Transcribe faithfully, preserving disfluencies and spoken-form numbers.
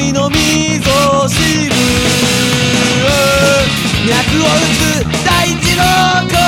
みの味噌汁、脈を打つ大地の声